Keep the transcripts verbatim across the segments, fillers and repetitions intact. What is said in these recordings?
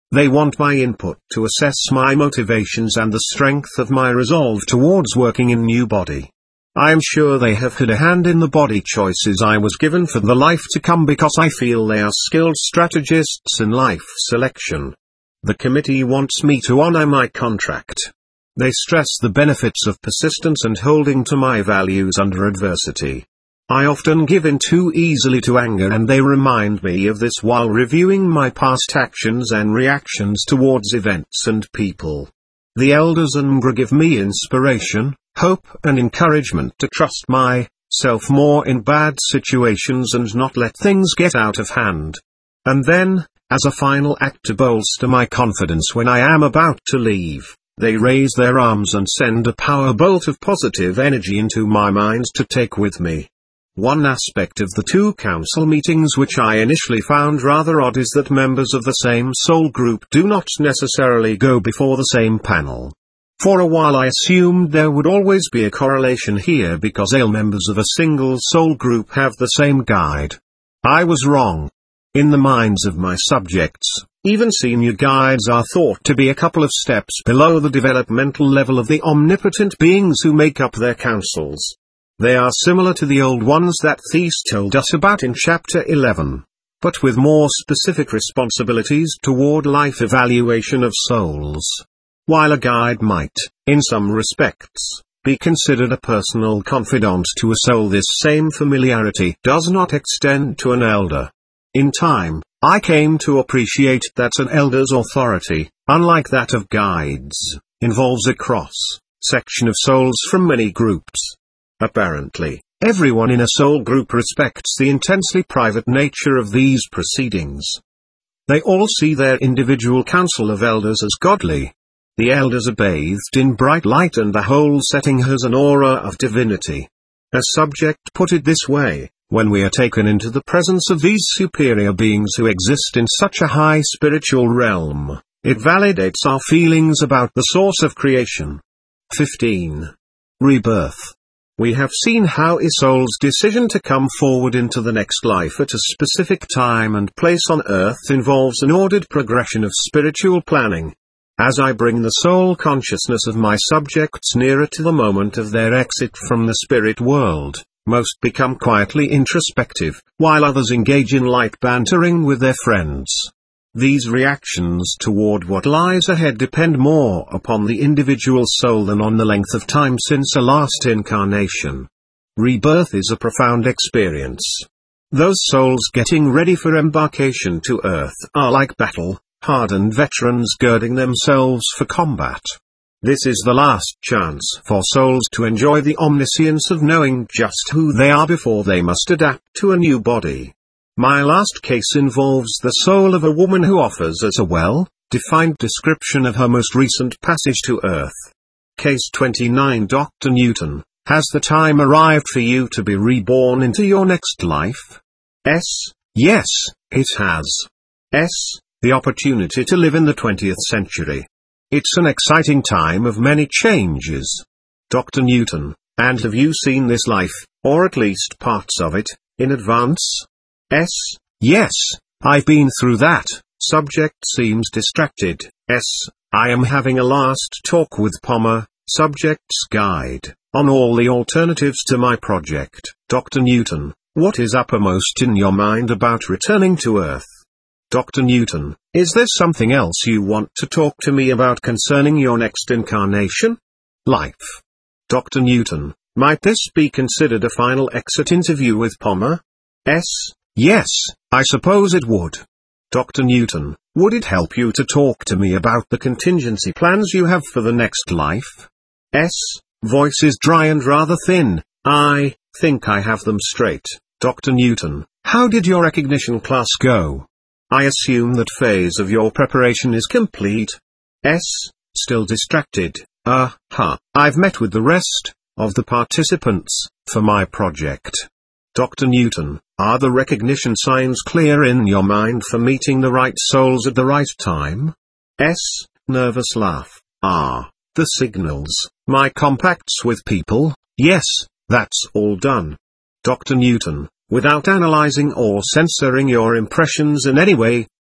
They want my input to assess my motivations and the strength of my resolve towards working in new body. I am sure they have had a hand in the body choices I was given for the life to come because I feel they are skilled strategists in life selection. The committee wants me to honor my contract. They stress the benefits of persistence and holding to my values under adversity. I often give in too easily to anger, and they remind me of this while reviewing my past actions and reactions towards events and people. The elders and N G R give me inspiration, hope and encouragement to trust myself more in bad situations and not let things get out of hand. And then, as a final act to bolster my confidence when I am about to leave, they raise their arms and send a power bolt of positive energy into my mind to take with me. One aspect of the two council meetings which I initially found rather odd is that members of the same soul group do not necessarily go before the same panel. For a while I assumed there would always be a correlation here because all members of a single soul group have the same guide. I was wrong. In the minds of my subjects, even senior guides are thought to be a couple of steps below the developmental level of the omnipotent beings who make up their councils. They are similar to the old ones that Thies told us about in chapter eleven, but with more specific responsibilities toward life evaluation of souls. While a guide might, in some respects, be considered a personal confidant to a soul, this same familiarity does not extend to an elder. In time, I came to appreciate that an elder's authority, unlike that of guides, involves a cross-section of souls from many groups. Apparently, everyone in a soul group respects the intensely private nature of these proceedings. They all see their individual council of elders as godly. The elders are bathed in bright light and the whole setting has an aura of divinity. A subject put it this way: when we are taken into the presence of these superior beings who exist in such a high spiritual realm, it validates our feelings about the source of creation. fifteen. Rebirth. We have seen how a soul's decision to come forward into the next life at a specific time and place on earth involves an ordered progression of spiritual planning. As I bring the soul consciousness of my subjects nearer to the moment of their exit from the spirit world, most become quietly introspective, while others engage in light bantering with their friends. These reactions toward what lies ahead depend more upon the individual soul than on the length of time since a last incarnation. Rebirth is a profound experience. Those souls getting ready for embarkation to Earth are like battle-hardened veterans girding themselves for combat. This is the last chance for souls to enjoy the omniscience of knowing just who they are before they must adapt to a new body. My last case involves the soul of a woman who offers us a well-defined description of her most recent passage to Earth. Case twenty-nine. Doctor Newton, has the time arrived for you to be reborn into your next life? S. Yes, it has. S. The opportunity to live in the twentieth century. It's an exciting time of many changes. Doctor Newton, and have you seen this life, or at least parts of it, in advance? S. Yes, I've been through that. Subject seems distracted. S. I am having a last talk with Palmer, subject's guide, on all the alternatives to my project. Doctor Newton, what is uppermost in your mind about returning to Earth? Doctor Newton, is there something else you want to talk to me about concerning your next incarnation? Life. Doctor Newton, might this be considered a final exit interview with Palmer? S. Yes, I suppose it would. Doctor Newton, would it help you to talk to me about the contingency plans you have for the next life? S. Voice is dry and rather thin. I think I have them straight. Doctor Newton, how did your recognition class go? I assume that phase of your preparation is complete. S. Still distracted. Uh, huh. I've met with the rest of the participants for my project. Doctor Newton, are the recognition signs clear in your mind for meeting the right souls at the right time? S. Nervous laugh. Ah, the signals, my compacts with people, yes, that's all done. Doctor Newton, without analyzing or censoring your impressions in any way,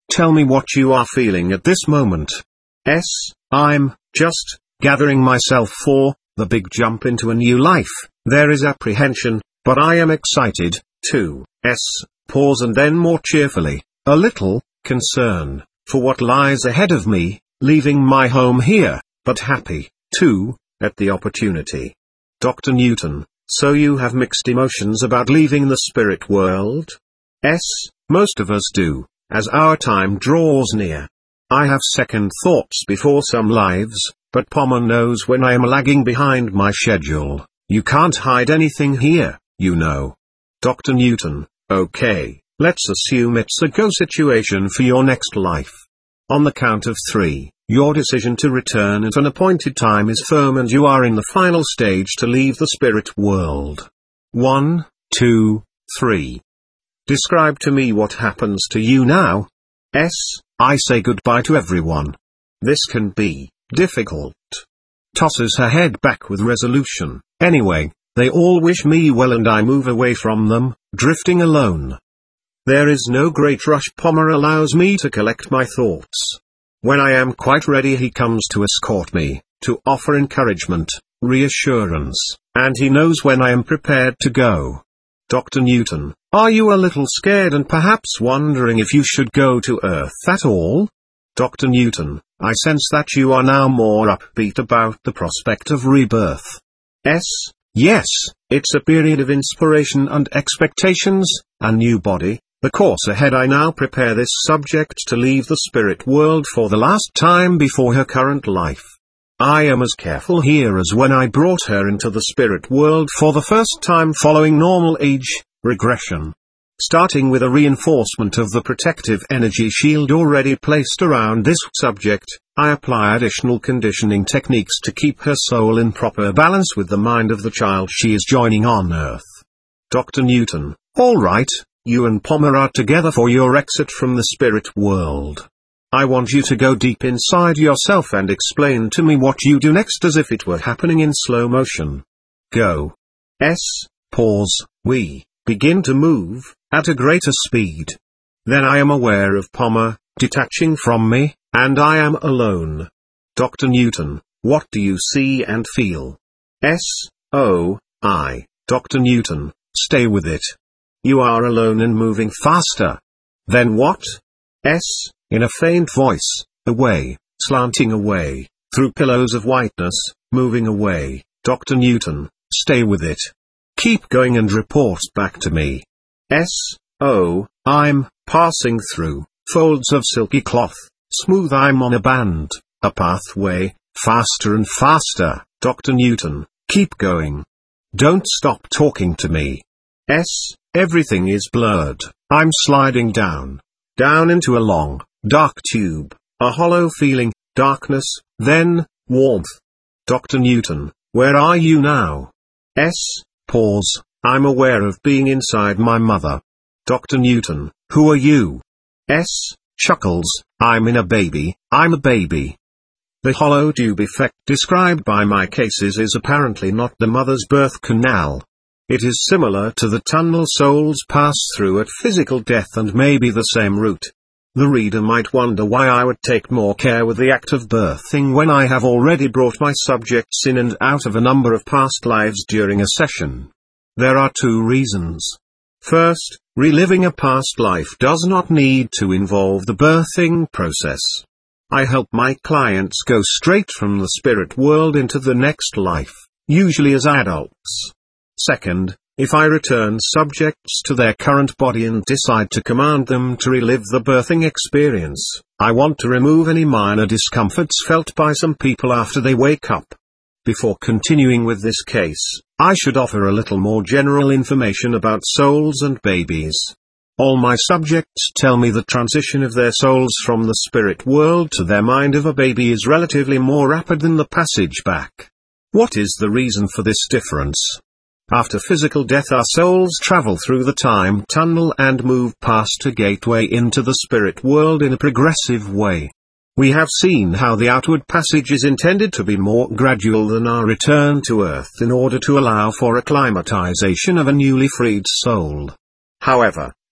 tell me what you are feeling at this moment. S. I'm just gathering myself for the big jump into a new life. There is apprehension, but I am excited. two. S. Pause and then more cheerfully, a little concern for what lies ahead of me, leaving my home here, but happy, too, at the opportunity. Doctor Newton, so you have mixed emotions about leaving the spirit world? S. Most of us do, as our time draws near. I have second thoughts before some lives, but Palmer knows when I am lagging behind my schedule. You can't hide anything here, you know. Doctor Newton, okay, let's assume it's a go situation for your next life. On the count of three, your decision to return at an appointed time is firm and you are in the final stage to leave the spirit world. One, two, three. Describe to me what happens to you now. S. I say goodbye to everyone. This can be difficult. Tosses her head back with resolution. Anyway, they all wish me well and I move away from them, drifting alone. There is no great rush. Palmer allows me to collect my thoughts. When I am quite ready he comes to escort me, to offer encouragement, reassurance, and he knows when I am prepared to go. Doctor Newton, are you a little scared and perhaps wondering if you should go to Earth at all? Doctor Newton, I sense that you are now more upbeat about the prospect of rebirth. S. Yes, it's a period of inspiration and expectations, a new body, the course ahead. I now prepare this subject to leave the spirit world for the last time before her current life. I am as careful here as when I brought her into the spirit world for the first time following normal age regression. Starting with a reinforcement of the protective energy shield already placed around this subject, I apply additional conditioning techniques to keep her soul in proper balance with the mind of the child she is joining on Earth. Doctor Newton, all right, you and Palmer are together for your exit from the spirit world. I want you to go deep inside yourself and explain to me what you do next as if it were happening in slow motion. Go. S. Pause. We begin to move at a greater speed. Then I am aware of Palmer detaching from me, and I am alone. Doctor Newton, what do you see and feel? S. Oh, I. Doctor Newton, stay with it. You are alone and moving faster. Then what? S. In a faint voice, away, slanting away, through pillows of whiteness, moving away. Doctor Newton, stay with it. Keep going and report back to me. S. Oh, I'm passing through folds of silky cloth, smooth. I'm on a band, a pathway, faster and faster. Doctor Newton, keep going. Don't stop talking to me. S. Everything is blurred. I'm sliding down, down into a long, dark tube, a hollow feeling, darkness, then warmth. Doctor Newton, where are you now? S. Pause. I'm aware of being inside my mother. Doctor Newton, who are you? S. Chuckles, I'm in a baby, I'm a baby. The hollow tube effect described by my cases is apparently not the mother's birth canal. It is similar to the tunnel souls pass through at physical death and may be the same route. The reader might wonder why I would take more care with the act of birthing when I have already brought my subjects in and out of a number of past lives during a session. There are two reasons. First, reliving a past life does not need to involve the birthing process. I help my clients go straight from the spirit world into the next life, usually as adults. Second, if I return subjects to their current body and decide to command them to relive the birthing experience, I want to remove any minor discomforts felt by some people after they wake up. Before continuing with this case, I should offer a little more general information about souls and babies. All my subjects tell me the transition of their souls from the spirit world to their mind of a baby is relatively more rapid than the passage back. What is the reason for this difference? After physical death, our souls travel through the time tunnel and move past a gateway into the spirit world in a progressive way. We have seen how the outward passage is intended to be more gradual than our return to Earth in order to allow for acclimatization of a newly freed soul. However,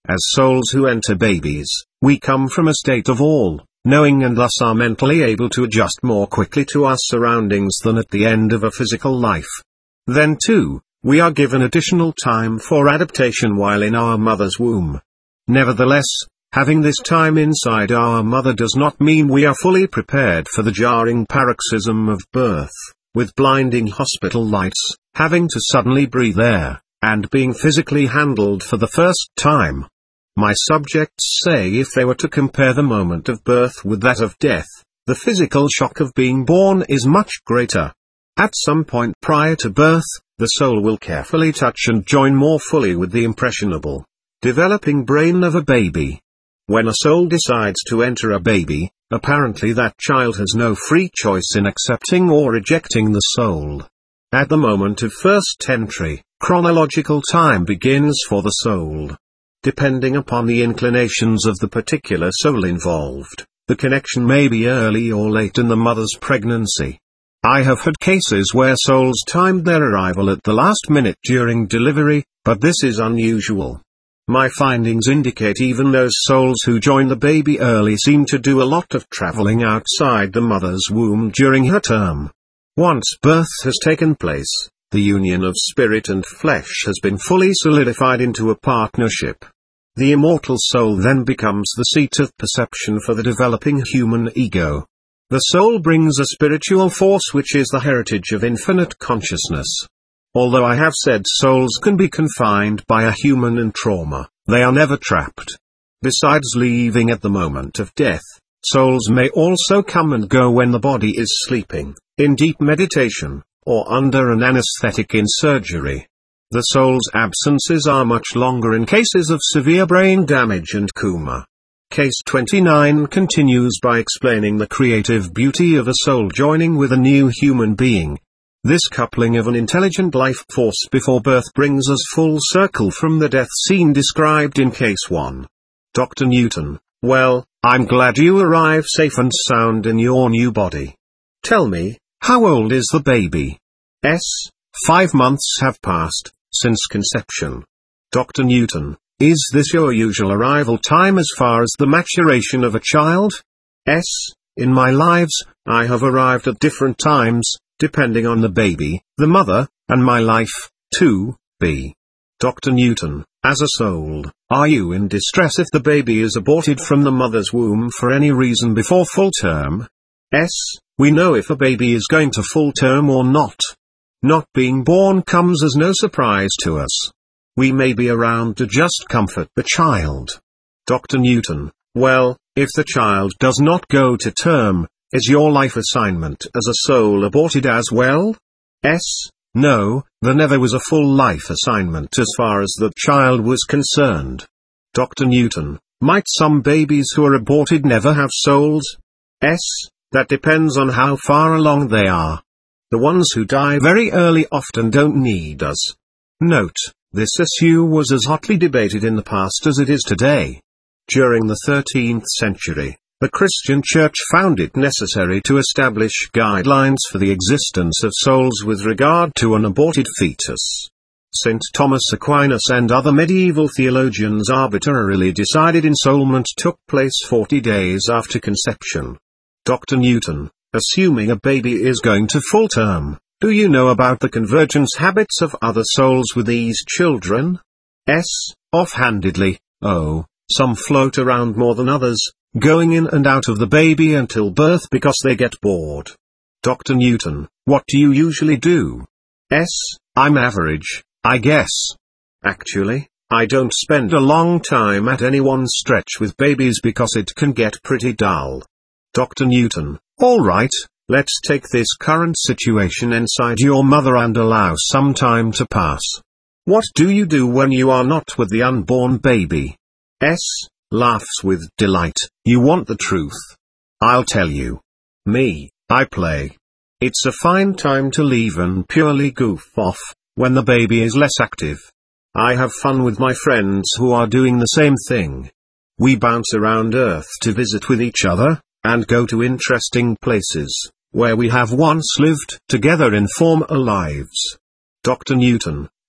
As souls who enter babies, we come from a state of all, knowing and thus are mentally able to adjust more quickly to our surroundings than at the end of a physical life. Then too, we are given additional time for adaptation while in our mother's womb. Nevertheless, having this time inside our mother does not mean we are fully prepared for the jarring paroxysm of birth, with blinding hospital lights, having to suddenly breathe air, and being physically handled for the first time. My subjects say if they were to compare the moment of birth with that of death, the physical shock of being born is much greater. At some point prior to birth, the soul will carefully touch and join more fully with the impressionable, developing brain of a baby. When a soul decides to enter a baby, apparently that child has no free choice in accepting or rejecting the soul. At the moment of first entry, chronological time begins for the soul. Depending upon the inclinations of the particular soul involved, the connection may be early or late in the mother's pregnancy. I have had cases where souls timed their arrival at the last minute during delivery, but this is unusual. My findings indicate even those souls who join the baby early seem to do a lot of traveling outside the mother's womb during her term. Once birth has taken place, the union of spirit and flesh has been fully solidified into a partnership. The immortal soul then becomes the seat of perception for the developing human ego. The soul brings a spiritual force which is the heritage of infinite consciousness. Although I have said souls can be confined by a human and trauma, they are never trapped. Besides leaving at the moment of death, souls may also come and go when the body is sleeping, in deep meditation, or under an anesthetic in surgery. The soul's absences are much longer in cases of severe brain damage and coma. Case twenty-nine continues by explaining the creative beauty of a soul joining with a new human being. This coupling of an intelligent life force before birth brings us full circle from the death scene described in case one. Doctor Newton: well, I'm glad you arrive safe and sound in your new body. Tell me, how old is the baby? S. Five months have passed, since conception. Doctor Newton: is this your usual arrival time as far as the maturation of a child? S. In my lives, I have arrived at different times, depending on the baby, the mother, and my life, too. B. Doctor Newton: as a soul, are you in distress if the baby is aborted from the mother's womb for any reason before full term? S. We know if a baby is going to full term or not. Not being born comes as no surprise to us. We may be around to just comfort the child. Doctor Newton: well, if the child does not go to term, is your life assignment as a soul aborted as well? S. No, there never was a full life assignment as far as the child was concerned. Doctor Newton: might some babies who are aborted never have souls? S. That depends on how far along they are. The ones who die very early often don't need us. Note: this issue was as hotly debated in the past as it is today. During the thirteenth century, the Christian Church found it necessary to establish guidelines for the existence of souls with regard to an aborted fetus. Saint Thomas Aquinas and other medieval theologians arbitrarily decided ensoulment took place forty days after conception. Doctor Newton: assuming a baby is going to full term, do you know about the convergence habits of other souls with these children? S. Offhandedly: oh, some float around more than others, going in and out of the baby until birth because they get bored. Doctor Newton: what do you usually do? S. I'm average, I guess. Actually, I don't spend a long time at any one stretch with babies because it can get pretty dull. Doctor Newton: alright, let's take this current situation inside your mother and allow some time to pass. What do you do when you are not with the unborn baby? S. Laughs with delight: you want the truth? I'll tell you. Me, I play. It's a fine time to leave and purely goof off, when the baby is less active. I have fun with my friends who are doing the same thing. We bounce around Earth to visit with each other, and go to interesting places, where we have once lived together in former lives. Doctor Newton: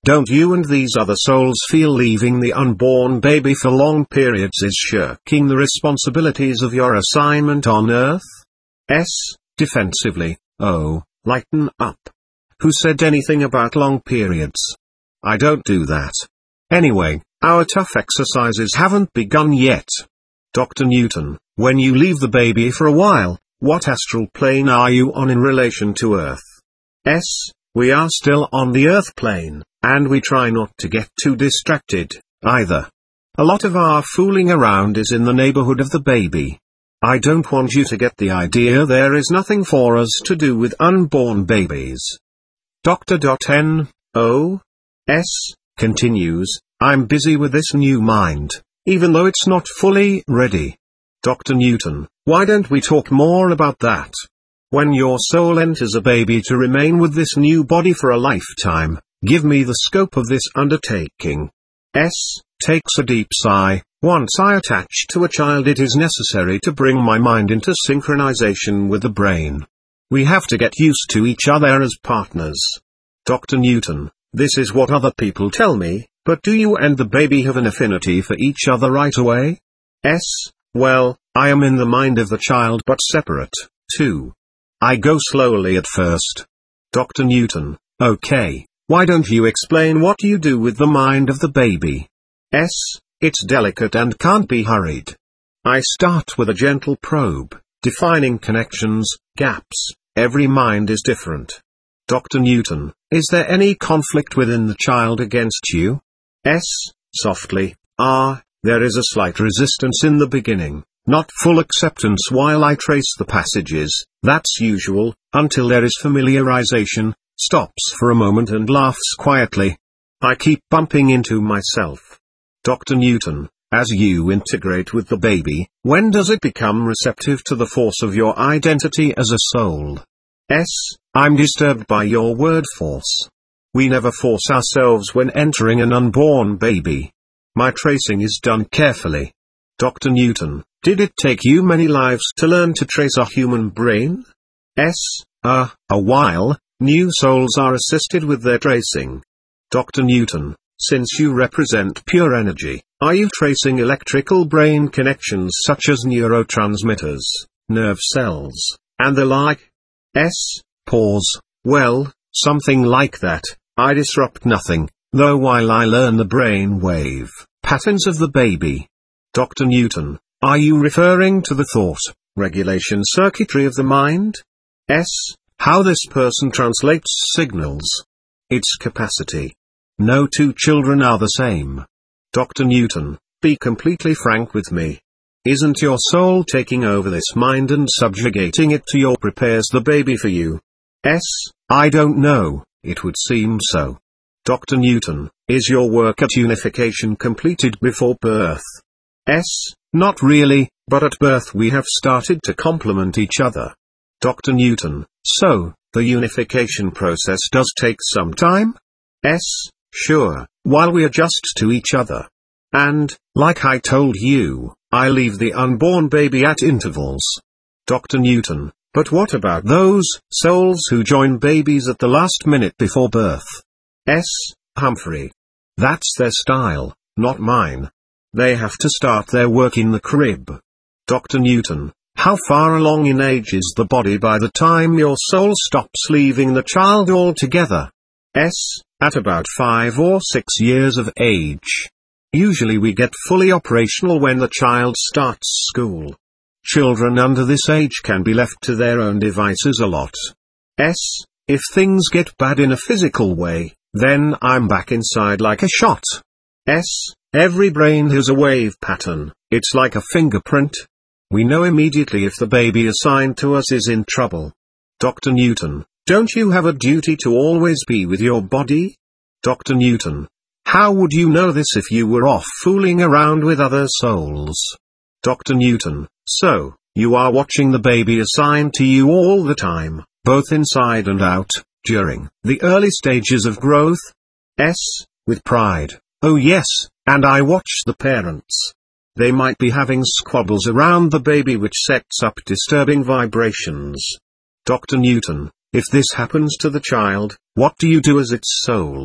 Don't you and these other souls feel leaving the unborn baby for long periods is shirking the responsibilities of your assignment on Earth? S. Defensively, oh, lighten up. Who said anything about long periods? I don't do that. Anyway, our tough exercises haven't begun yet. Doctor Newton, when you leave the baby for a while, what astral plane are you on in relation to Earth? S. We are still on the Earth plane, and we try not to get too distracted, either. A lot of our fooling around is in the neighborhood of the baby. I don't want you to get the idea there is nothing for us to do with unborn babies. Doctor N. O. S. continues, I'm busy with this new mind, even though it's not fully ready. Doctor Newton, why don't we talk more about that? When your soul enters a baby to remain with this new body for a lifetime, give me the scope of this undertaking. S. Takes a deep sigh. Once I attach to a child, it is necessary to bring my mind into synchronization with the brain. We have to get used to each other as partners. Doctor Newton, this is what other people tell me, but do you and the baby have an affinity for each other right away? S. Well, I am in the mind of the child but separate, too. I go slowly at first. Doctor Newton, okay, why don't you explain what you do with the mind of the baby? S. It's delicate and can't be hurried. I start with a gentle probe, defining connections, gaps. Every mind is different. Doctor Newton, is there any conflict within the child against you? S. Softly, ah, there is a slight resistance in the beginning, not full acceptance while I trace the passages, that's usual, until there is familiarization, stops for a moment and laughs quietly. I keep bumping into myself. Doctor Newton, as you integrate with the baby, when does it become receptive to the force of your identity as a soul? S. I'm disturbed by your word force. We never force ourselves when entering an unborn baby. My tracing is done carefully. Doctor Newton, did it take you many lives to learn to trace a human brain? S. Uh, a while. New souls are assisted with their tracing. Doctor Newton, since you represent pure energy, are you tracing electrical brain connections such as neurotransmitters, nerve cells, and the like? S. Pause. Well, something like that. I disrupt nothing, though, while I learn the brain wave patterns of the baby. Doctor Newton, are you referring to the thought regulation circuitry of the mind? S. How this person translates signals. Its capacity. No two children are the same. Doctor Newton, be completely frank with me. Isn't your soul taking over this mind and subjugating it to your prepares the baby for you? S. I don't know, it would seem so. Doctor Newton, is your work at unification completed before birth? S. Not really, but at birth we have started to complement each other. Doctor Newton, so, the unification process does take some time? S. Sure, while we adjust to each other. And, like I told you, I leave the unborn baby at intervals. Doctor Newton, but what about those souls who join babies at the last minute before birth? S. Humphrey. That's their style, not mine. They have to start their work in the crib. Doctor Newton, how far along in age is the body by the time your soul stops leaving the child altogether? S. At about five or six years of age. Usually we get fully operational when the child starts school. Children under this age can be left to their own devices a lot. S. If things get bad in a physical way, then I'm back inside like a shot. S. Every brain has a wave pattern, it's like a fingerprint. We know immediately if the baby assigned to us is in trouble. Doctor Newton, don't you have a duty to always be with your body? Doctor Newton, how would you know this if you were off fooling around with other souls? Doctor Newton, so, you are watching the baby assigned to you all the time, both inside and out, during the early stages of growth? S. With pride, oh yes, and I watch the parents. They might be having squabbles around the baby which sets up disturbing vibrations. Doctor Newton, if this happens to the child, what do you do as its soul?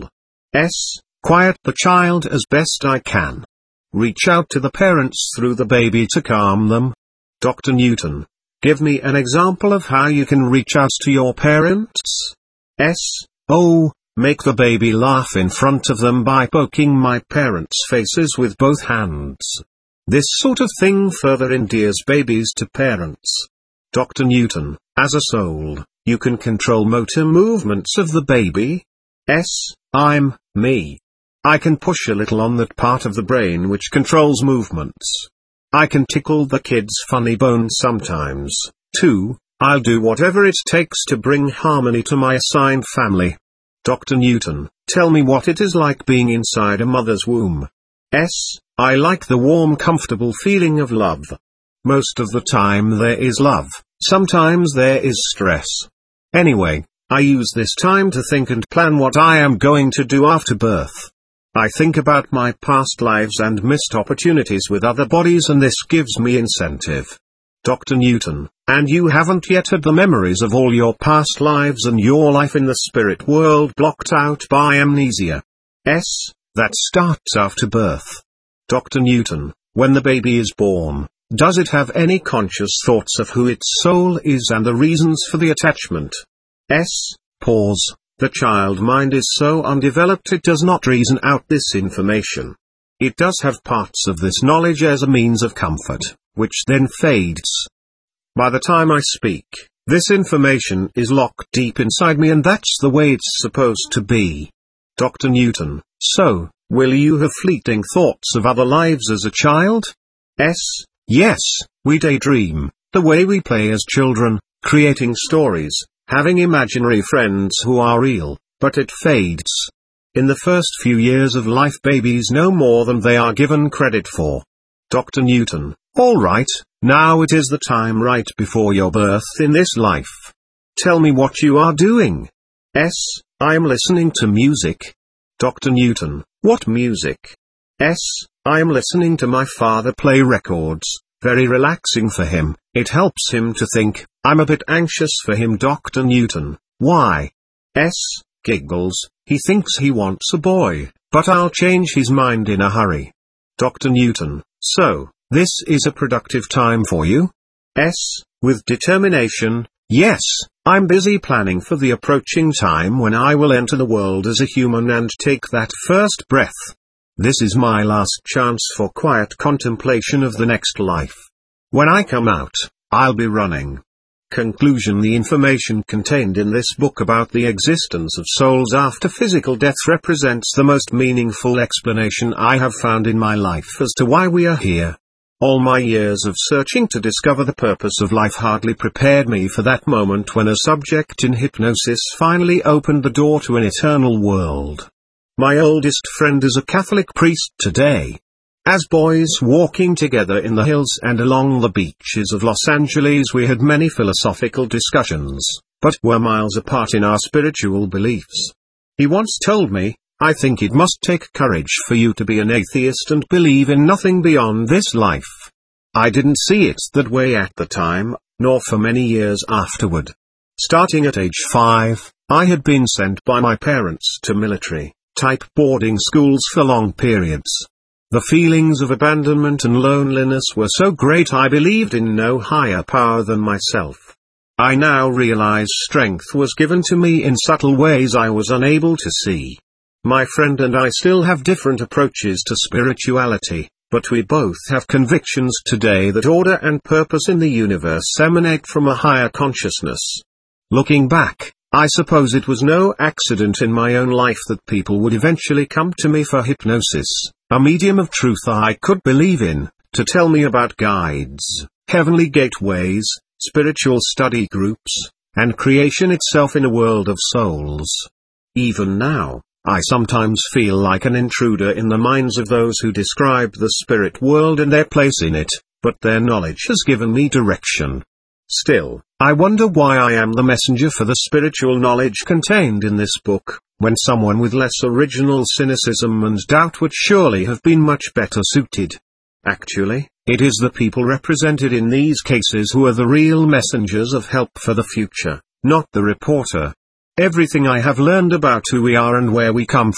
S. Quiet the child as best I can. Reach out to the parents through the baby to calm them. Doctor Newton, give me an example of how you can reach out to your parents. S. Oh, make the baby laugh in front of them by poking my parents' faces with both hands. This sort of thing further endears babies to parents. Doctor Newton, as a soul, you can control motor movements of the baby. S. I'm me. I can push a little on that part of the brain which controls movements. I can tickle the kid's funny bone sometimes, too. I'll do whatever it takes to bring harmony to my assigned family. Doctor Newton, tell me what it is like being inside a mother's womb. S. I like the warm, comfortable feeling of love. Most of the time there is love, sometimes there is stress. Anyway, I use this time to think and plan what I am going to do after birth. I think about my past lives and missed opportunities with other bodies, and this gives me incentive. Doctor Newton, and you haven't yet had the memories of all your past lives and your life in the spirit world blocked out by amnesia. S. That starts after birth. Doctor Newton, when the baby is born, does it have any conscious thoughts of who its soul is and the reasons for the attachment? S. Pause. The child mind is so undeveloped it does not reason out this information. It does have parts of this knowledge as a means of comfort, which then fades. By the time I speak, this information is locked deep inside me, and that's the way it's supposed to be. Doctor Newton, so, will you have fleeting thoughts of other lives as a child? S. Yes, we daydream, the way we play as children, creating stories, having imaginary friends who are real, but it fades. In the first few years of life, babies know more than they are given credit for. Doctor Newton, all right, now it is the time right before your birth in this life. Tell me what you are doing. S. I am listening to music. Doctor Newton, what music? S. I am listening to my father play records, very relaxing for him, it helps him to think. I'm a bit anxious for him. Doctor Newton, why? S. Giggles, he thinks he wants a boy, but I'll change his mind in a hurry. Doctor Newton, so, this is a productive time for you? S. With determination, yes, I'm busy planning for the approaching time when I will enter the world as a human and take that first breath. This is my last chance for quiet contemplation of the next life. When I come out, I'll be running. Conclusion. The information contained in this book about the existence of souls after physical death represents the most meaningful explanation I have found in my life as to why we are here. All my years of searching to discover the purpose of life hardly prepared me for that moment when a subject in hypnosis finally opened the door to an eternal world. My oldest friend is a Catholic priest today. As boys walking together in the hills and along the beaches of Los Angeles, we had many philosophical discussions, but were miles apart in our spiritual beliefs. He once told me, I think it must take courage for you to be an atheist and believe in nothing beyond this life. I didn't see it that way at the time, nor for many years afterward. Starting at age five, I had been sent by my parents to military-type boarding schools for long periods. The feelings of abandonment and loneliness were so great I believed in no higher power than myself. I now realize strength was given to me in subtle ways I was unable to see. My friend and I still have different approaches to spirituality, but we both have convictions today that order and purpose in the universe emanate from a higher consciousness. Looking back, I suppose it was no accident in my own life that people would eventually come to me for hypnosis, a medium of truth I could believe in, to tell me about guides, heavenly gateways, spiritual study groups, and creation itself in a world of souls. Even now, I sometimes feel like an intruder in the minds of those who describe the spirit world and their place in it, but their knowledge has given me direction. Still, I wonder why I am the messenger for the spiritual knowledge contained in this book, when someone with less original cynicism and doubt would surely have been much better suited. Actually, it is the people represented in these cases who are the real messengers of help for the future, not the reporter. Everything I have learned about who we are and where we come from,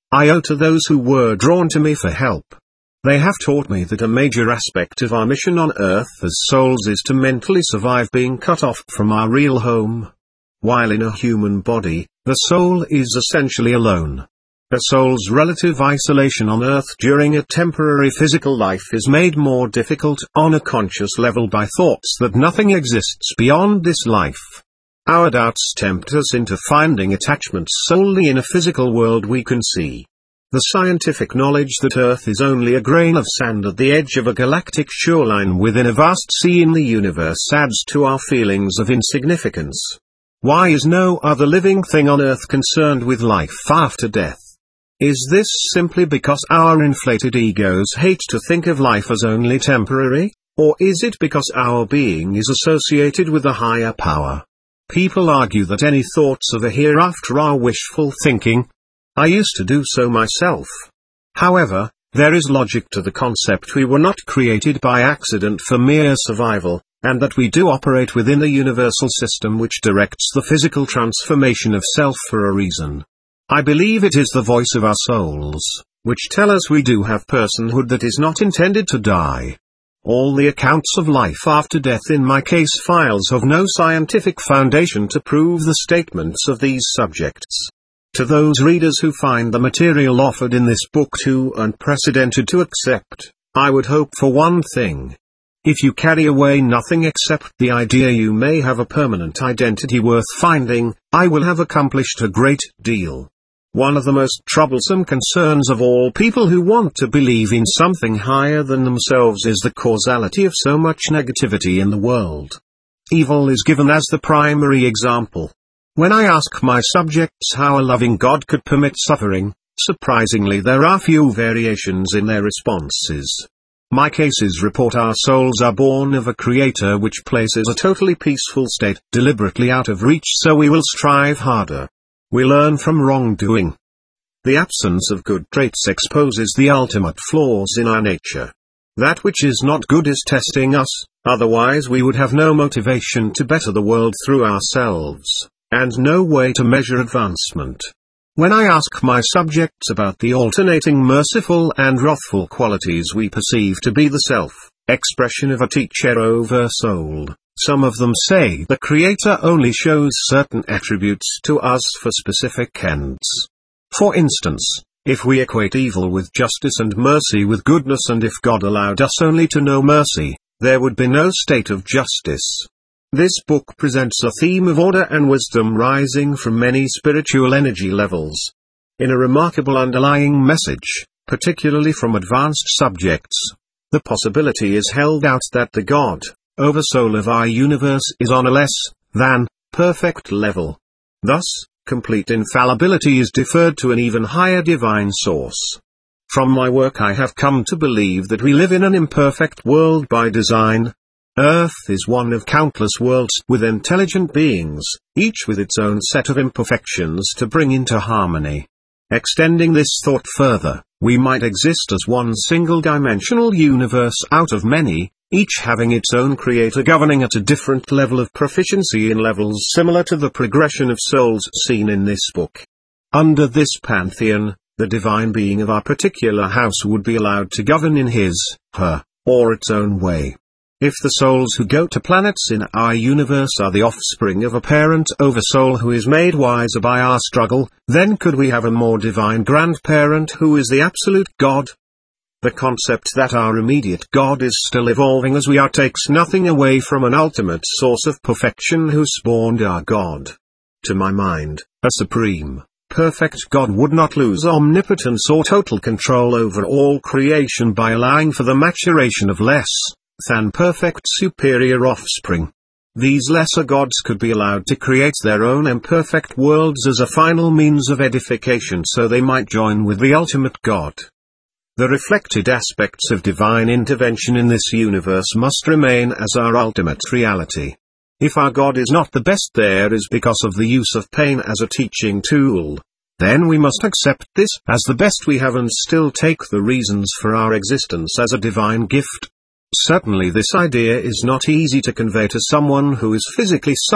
I owe to those who were drawn to me for help. They have taught me that a major aspect of our mission on earth as souls is to mentally survive being cut off from our real home. While in a human body, the soul is essentially alone. A soul's relative isolation on earth during a temporary physical life is made more difficult on a conscious level by thoughts that nothing exists beyond this life. Our doubts tempt us into finding attachments solely in a physical world we can see. The scientific knowledge that Earth is only a grain of sand at the edge of a galactic shoreline within a vast sea in the universe adds to our feelings of insignificance. Why is no other living thing on Earth concerned with life after death? Is this simply because our inflated egos hate to think of life as only temporary, or is it because our being is associated with a higher power? People argue that any thoughts of a hereafter are wishful thinking. I used to do so myself. However, there is logic to the concept we were not created by accident for mere survival, and that we do operate within the universal system which directs the physical transformation of self for a reason. I believe it is the voice of our souls, which tell us we do have personhood that is not intended to die. All the accounts of life after death in my case files have no scientific foundation to prove the statements of these subjects. To those readers who find the material offered in this book too unprecedented to accept, I would hope for one thing. If you carry away nothing except the idea you may have a permanent identity worth finding, I will have accomplished a great deal. One of the most troublesome concerns of all people who want to believe in something higher than themselves is the causality of so much negativity in the world. Evil is given as the primary example. When I ask my subjects how a loving God could permit suffering, surprisingly there are few variations in their responses. My cases report our souls are born of a creator which places a totally peaceful state deliberately out of reach, so we will strive harder. We learn from wrongdoing. The absence of good traits exposes the ultimate flaws in our nature. That which is not good is testing us, otherwise we would have no motivation to better the world through ourselves, and no way to measure advancement. When I ask my subjects about the alternating merciful and wrathful qualities we perceive to be the self-expression of a teacher over soul, some of them say the Creator only shows certain attributes to us for specific ends. For instance, if we equate evil with justice and mercy with goodness, and if God allowed us only to know mercy, there would be no state of justice. This book presents a theme of order and wisdom rising from many spiritual energy levels. In a remarkable underlying message, particularly from advanced subjects, the possibility is held out that the God, Oversoul of our universe is on a less than perfect level. Thus, complete infallibility is deferred to an even higher divine source. From my work I have come to believe that we live in an imperfect world by design. Earth is one of countless worlds with intelligent beings, each with its own set of imperfections to bring into harmony. Extending this thought further, we might exist as one single-dimensional universe out of many, each having its own creator governing at a different level of proficiency in levels similar to the progression of souls seen in this book. Under this pantheon, the divine being of our particular house would be allowed to govern in his, her, or its own way. If the souls who go to planets in our universe are the offspring of a parent oversoul who is made wiser by our struggle, then could we have a more divine grandparent who is the absolute God? The concept that our immediate God is still evolving as we are takes nothing away from an ultimate source of perfection who spawned our God. To my mind, a supreme, perfect God would not lose omnipotence or total control over all creation by allowing for the maturation of less than perfect superior offspring. These lesser gods could be allowed to create their own imperfect worlds as a final means of edification so they might join with the ultimate God. The reflected aspects of divine intervention in this universe must remain as our ultimate reality. If our God is not the best there is because of the use of pain as a teaching tool, then we must accept this as the best we have and still take the reasons for our existence as a divine gift. Certainly this idea is not easy to convey to someone who is physically